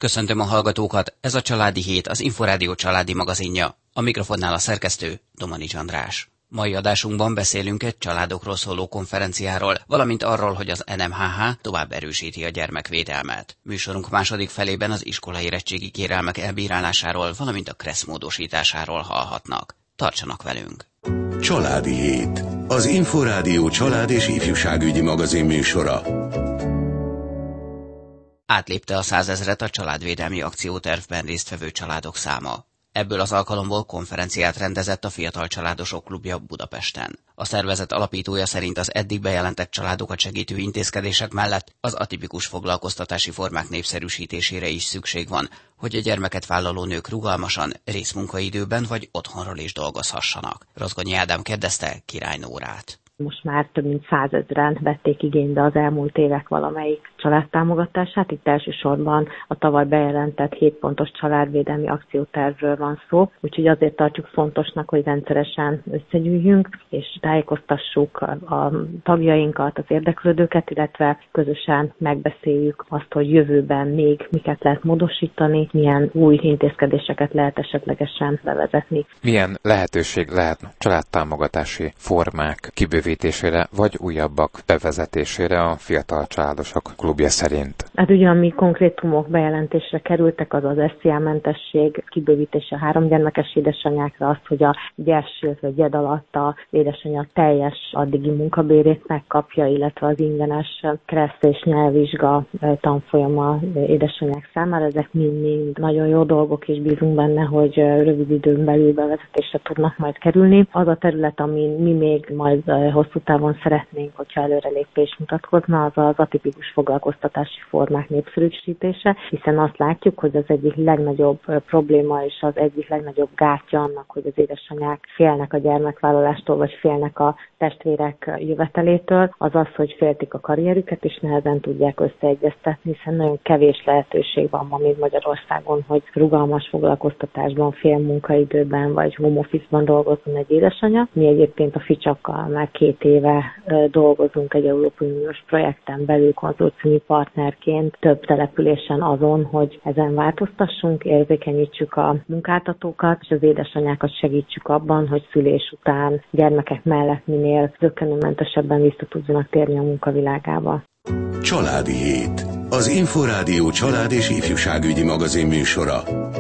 Köszöntöm a hallgatókat, ez a Családi Hét, az Inforádió családi magazinja. A mikrofonnál a szerkesztő, Domanics András. Mai adásunkban beszélünk egy családokról szóló konferenciáról, valamint arról, hogy az NMHH tovább erősíti a gyermekvédelmet. Műsorunk második felében az iskolai érettségi kérelmek elbírálásáról, valamint a KRESZ módosításáról hallhatnak. Tartsanak velünk! Családi Hét, az Inforádió család és ifjúságügyi magazin műsora. Átlépte a 100 000-et a családvédelmi akciótervben résztvevő családok száma. Ebből az alkalomból konferenciát rendezett a Fiatal Családosok Klubja Budapesten. A szervezet alapítója szerint az eddig bejelentett családokat segítő intézkedések mellett az atipikus foglalkoztatási formák népszerűsítésére is szükség van, hogy a gyermeket vállaló nők rugalmasan, részmunkaidőben vagy otthonról is dolgozhassanak. Rozgonyi Ádám kérdezte Király Nórát. Most már több mint 100 000-en vették igénybe az elmúlt évek valamelyik családtámogatását. Itt elsősorban a tavaly bejelentett 7 pontos családvédelmi akciótervről van szó, úgyhogy azért tartjuk fontosnak, hogy rendszeresen összegyűjjünk, és tájékoztassuk a tagjainkat, az érdeklődőket, illetve közösen megbeszéljük azt, hogy jövőben még miket lehet módosítani, milyen új intézkedéseket lehet esetlegesen bevezetni. Milyen lehetőség lehet családtámogatási formák kibővítésére vagy újabbak bevezetésére a Fiatal Családosok Klubja szerint? Hát ugye, ami konkrétumok bejelentésre kerültek, az az SZIA-mentesség kibővítése 3 gyermekes édesanyákra, az, hogy a gyes, illetve gyed alatt az édesanyja teljes addigi munkabérét megkapja, illetve az ingyenes KRESZ és nyelvvizsga tanfolyama édesanyák számára. Ezek mind nagyon jó dolgok, és bízunk benne, hogy rövid időn belül bevezetésre tudnak majd kerülni. Az a terület, amin mi még majd hosszú távon szeretnénk, hogyha előrelépés mutatkozna, az az atipikus foglalkoztatási formák népszerűsítése, hiszen azt látjuk, hogy az egyik legnagyobb probléma és az egyik legnagyobb gátja annak, hogy az édesanyák félnek a gyermekvállalástól, vagy félnek a testvérek jövetelétől, az az, hogy féltik a karrierüket, és nehezen tudják összeegyeztetni, hiszen nagyon kevés lehetőség van ma még Magyarországon, hogy rugalmas foglalkoztatásban, fél munkaidőben, vagy home office-ban dolgozzon egy édesanyja. Mi egyébként a Ficsakkal már 2 éve dolgozunk egy Európai Uniós projekten belül konzorciumi partnerként több településen azon, hogy ezen változtassunk, érzékenyítsük a munkáltatókat, és az édesanyákat segítsük abban, hogy szülés után gyermekek mellett minél zökkenőmentesebben vissza tudjanak térni a munkavilágába. Családi Hét, az Inforádió család és ifjúságügyi magazin műsora.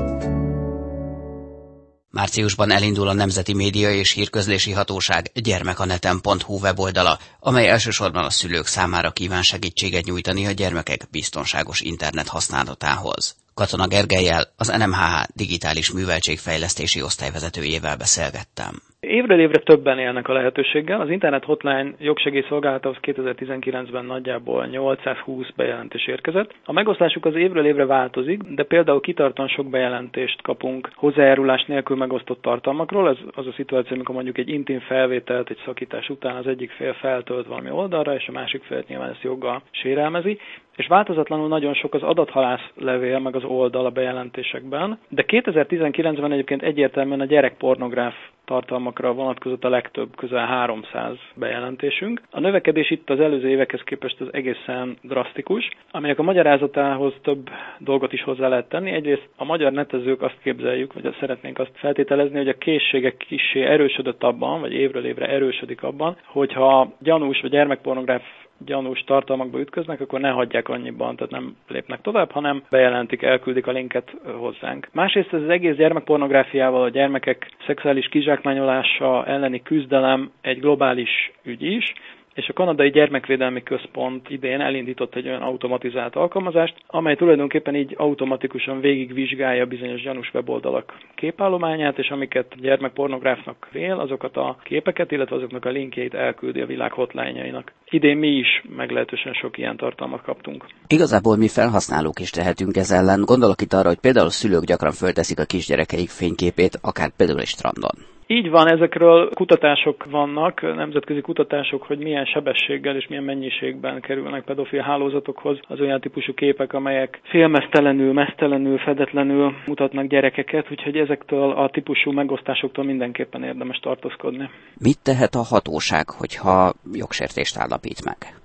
Márciusban elindul a Nemzeti Média és Hírközlési Hatóság gyermekaneten.hu weboldala, amely elsősorban a szülők számára kíván segítséget nyújtani a gyermekek biztonságos internet használatához. Katona Gergellyel, az NMHH digitális műveltségfejlesztési osztályvezetőjével beszélgettem. Évről évre többen élnek a lehetőséggel. Az Internet Hotline jogsegélyszolgálatához 2019-ben nagyjából 820 bejelentés érkezett. A megoszlásuk az évről évre változik, de például kitartóan sok bejelentést kapunk hozzájárulás nélkül megosztott tartalmakról. Ez az a szituáció, amikor mondjuk egy intim felvételt egy szakítás után az egyik fél feltölt valami oldalra, és a másik fél nyilván ezt joggal sérelmezi. És változatlanul nagyon sok az adathalász levél, meg az oldal a bejelentésekben, de 2019-ben egyébként egyértelműen a gyerekpornográf tartalmakra vonatkozott a legtöbb, közel 300 bejelentésünk. A növekedés itt az előző évekhez képest az egészen drasztikus, aminek a magyarázatához több dolgot is hozzá lehet tenni. Egyrészt a magyar netezők azt képzeljük, vagy szeretnénk azt feltételezni, hogy a készségek kissé erősödött abban, vagy évről évre erősödik abban, hogyha gyanús vagy gyermekpornográf gyanús tartalmakba ütköznek, akkor ne hagyják annyiban, tehát nem lépnek tovább, hanem bejelentik, elküldik a linket hozzánk. Másrészt ez az egész gyermekpornográfiával, a gyermekek szexuális kizsákmányolása elleni küzdelem egy globális ügy is, és a Kanadai Gyermekvédelmi Központ idén elindított egy olyan automatizált alkalmazást, amely tulajdonképpen így automatikusan végigvizsgálja bizonyos gyanús weboldalak képállományát, és amiket gyermekpornográfnak vél, azokat a képeket, illetve azoknak a linkjeit elküldi a világ hotline-jainak. Idén mi is meglehetősen sok ilyen tartalmat kaptunk. Igazából mi felhasználók is tehetünk ez ellen. Gondolok itt arra, hogy például a szülők gyakran fölteszik a kisgyerekeik fényképét, akár például egy strandon. Így van, ezekről kutatások vannak, nemzetközi kutatások, hogy milyen sebességgel és milyen mennyiségben kerülnek pedofil hálózatokhoz az olyan típusú képek, amelyek félmeztelenül, meztelenül, fedetlenül mutatnak gyerekeket, úgyhogy ezektől a típusú megosztásoktól mindenképpen érdemes tartózkodni. Mit tehet a hatóság, hogyha jogsértést állapít meg?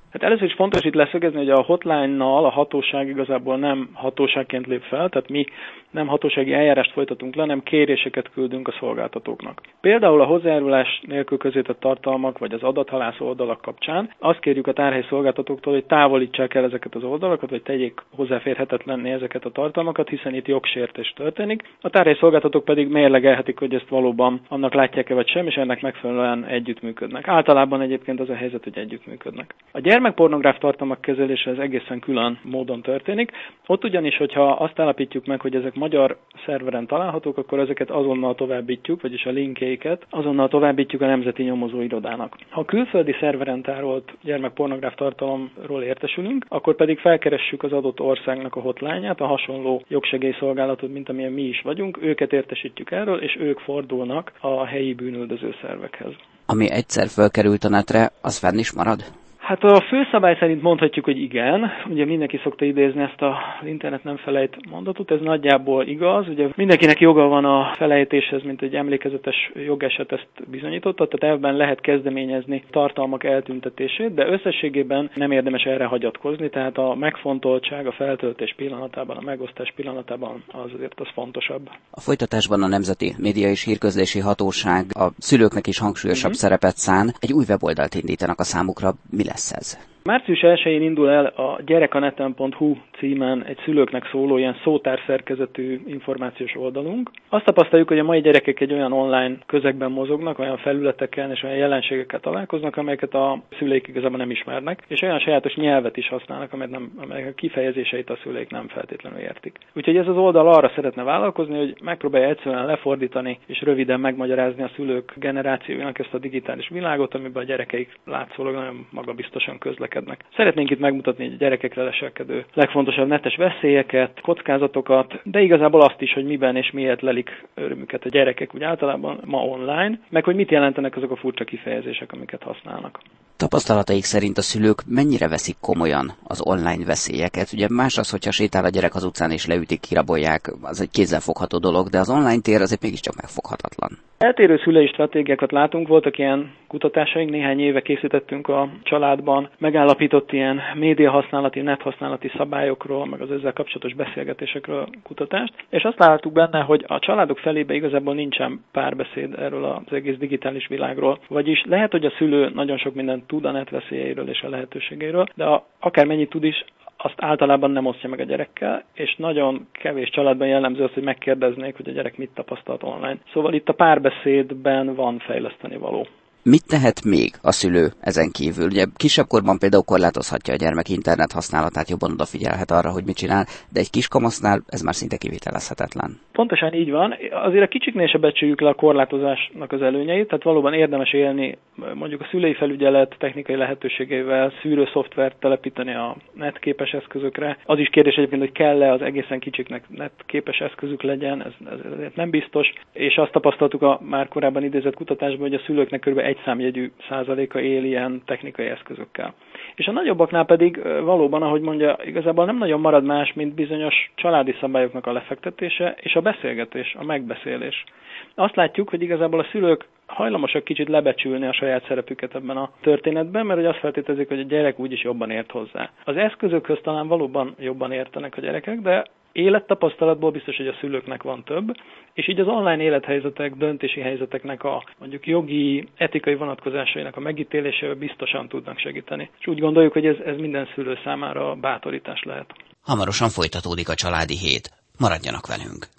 Hát először is fontos itt leszögezni, hogy a hotline-nal a hatóság igazából nem hatóságként lép fel, tehát mi nem hatósági eljárást folytatunk le, hanem kéréseket küldünk a szolgáltatóknak. Például a hozzájárulás nélkül közétett tartalmak vagy az adathalászó oldalak kapcsán azt kérjük a tárhely szolgáltatóktól, hogy távolítsák el ezeket az oldalakat, vagy tegyék hozzáférhetetlenné ezeket a tartalmakat, hiszen itt jogsértés történik. A tárhely szolgáltatók pedig mérlegelhetik, hogy ezt valóban annak látják-e vagy sem, és ennek megfelelően együttműködnek. Általában egyébként az a helyzet, hogy együttműködnek. A gyermekpornográf tartalmak kezelése ez egészen külön módon történik. Ott ugyanis, hogyha azt állapítjuk meg, hogy ezek magyar szerveren találhatók, akkor ezeket azonnal továbbítjuk, vagyis a linkjeiket azonnal továbbítjuk a Nemzeti Nyomozó Irodának. Ha külföldi szerveren tárolt gyermekpornográf tartalomról értesülünk, akkor pedig felkeressük az adott országnak a hotline-ját, a hasonló jogsegélyszolgálatot, mint amilyen mi is vagyunk, őket értesítjük erről, és ők fordulnak a helyi bűnüldöző szervekhez. Ami egyszer fölkerült a netre, az fenn is marad? Hát a főszabály szerint mondhatjuk, hogy igen. Ugye mindenki szokta idézni ezt az internet nem felejt mondatot, ez nagyjából igaz. Ugye mindenkinek joga van a felejtéshez, mint egy emlékezetes jogeset ezt bizonyította, tehát ebben lehet kezdeményezni tartalmak eltüntetését, de összességében nem érdemes erre hagyatkozni, tehát a megfontoltság a feltöltés pillanatában, a megosztás pillanatában azért az fontosabb. A folytatásban a Nemzeti Média és Hírközlési Hatóság a szülőknek is hangsúlyosabb szerepet szán. Egy új weboldalt indítanak a számukra. Mi lesz ez? Március 1-én indul el a gyerekaneten.hu címen egy szülőknek szóló ilyen szótárszerkezetű információs oldalunk. Azt tapasztaljuk, hogy a mai gyerekek egy olyan online közegben mozognak, olyan felületeken és olyan jelenségekkel találkoznak, amelyeket a szüleik igazából nem ismernek, és olyan sajátos nyelvet is használnak, amelyek a kifejezéseit a szüleik nem feltétlenül értik. Úgyhogy ez az oldal arra szeretne vállalkozni, hogy megpróbálja egyszerűen lefordítani és röviden megmagyarázni a szülők generációjának ezt a digitális világot, amiben a gyerekeik látszólag nagyon magabiztosan közlekednek. Szeretnénk itt megmutatni a gyerekekre leselkedő legfontosabb netes veszélyeket, kockázatokat, de igazából azt is, hogy miben és miért lelik örömüket a gyerekek úgy általában ma online, meg hogy mit jelentenek azok a furcsa kifejezések, amiket használnak. Tapasztalataik szerint a szülők mennyire veszik komolyan az online veszélyeket? Ugye más az, hogyha sétál a gyerek az utcán és leütik, kirabolják, az egy kézzelfogható dolog, de az online tér azért mégiscsak megfoghatatlan. Eltérő szülői stratégiákat látunk, voltak ilyen kutatásaink, néhány éve készítettünk a családban, megállapított ilyen médiahasználati, nethasználati szabályokról, meg az ezzel kapcsolatos beszélgetésekről kutatást, és azt láttuk benne, hogy a családok felébe igazából nincsen párbeszéd erről az egész digitális világról. Vagyis lehet, hogy a szülő nagyon sok mindent tud a net veszélyeiről és a lehetőségeiről, de akármennyit tud is, azt általában nem osztja meg a gyerekkel, és nagyon kevés családban jellemző az, hogy megkérdeznék, hogy a gyerek mit tapasztalt online. Szóval itt a párbeszédben van fejleszteni való. Mit tehet még a szülő ezen kívül? Ugye kisebb korban például korlátozhatja a gyermek internet használatát, jobban odafigyelhet arra, hogy mit csinál, de egy kiskamasznál ez már szinte kivitelezhetetlen. Pontosan így van. Azért a kicsiknél se becsüljük le a korlátozásnak az előnyeit, tehát valóban érdemes élni mondjuk a szülői felügyelet technikai lehetőségeivel, szűrő szoftvert telepíteni a netképes eszközökre. Az is kérdés egyébként, hogy kell-e az egészen kicsiknek netképes eszközük legyen, ez nem biztos. És azt tapasztaltuk a már korábban idézett kutatásban, hogy a szülőknek kb. Egy számjegyű százaléka él ilyen technikai eszközökkel. És a nagyobbaknál pedig valóban, ahogy mondja, igazából nem nagyon marad más, mint bizonyos családi szabályoknak a lefektetése és a beszélgetés, a megbeszélés. Azt látjuk, hogy igazából a szülők hajlamosak kicsit lebecsülni a saját szerepüket ebben a történetben, mert hogy azt feltételezik, hogy a gyerek úgyis jobban ért hozzá. Az eszközökhöz talán valóban jobban értenek a gyerekek, de élettapasztalatból biztos, hogy a szülőknek van több, és így az online élethelyzetek, döntési helyzeteknek a mondjuk jogi, etikai vonatkozásainak a megítélésével biztosan tudnak segíteni. És úgy gondoljuk, hogy ez minden szülő számára bátorítás lehet. Hamarosan folytatódik a Családi Hét. Maradjanak velünk!